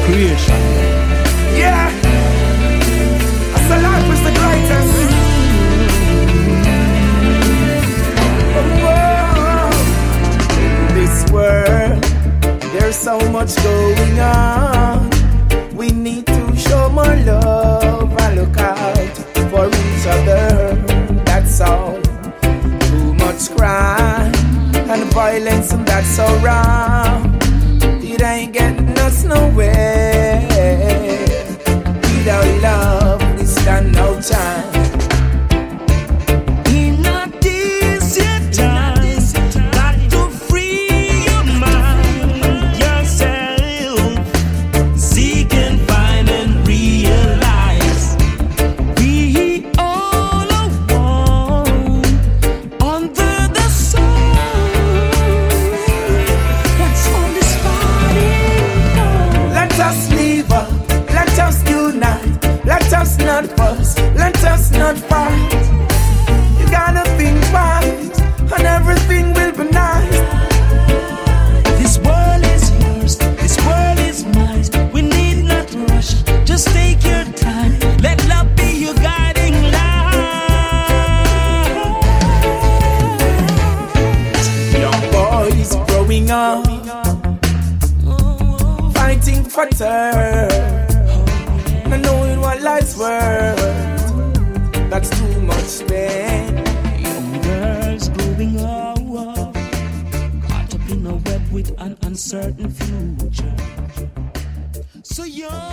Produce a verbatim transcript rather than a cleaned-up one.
creation. Yeah, so life is the greatest. Oh, this world, there's so much going on. We need to show more love and look out for each other. That's all. Too much crime and violence, and that's so wrong. It ain't getting us nowhere. Without love, we stand no chance. In a desert time, got to free your mind, yourself. Seek and find and realize we all are one under the sun. What's on this body? Let us live up, let us unite, let us not fuss, let us not fight. You gotta think right, and everything will be nice. This world is yours, this world is mine. We need not rush, just take your time. Let love be your guiding light. Young boys growing up, fighting for turn, not knowing what life's worth. That's too much pain. Young girls growing up, caught up in a web with an uncertain future. So young.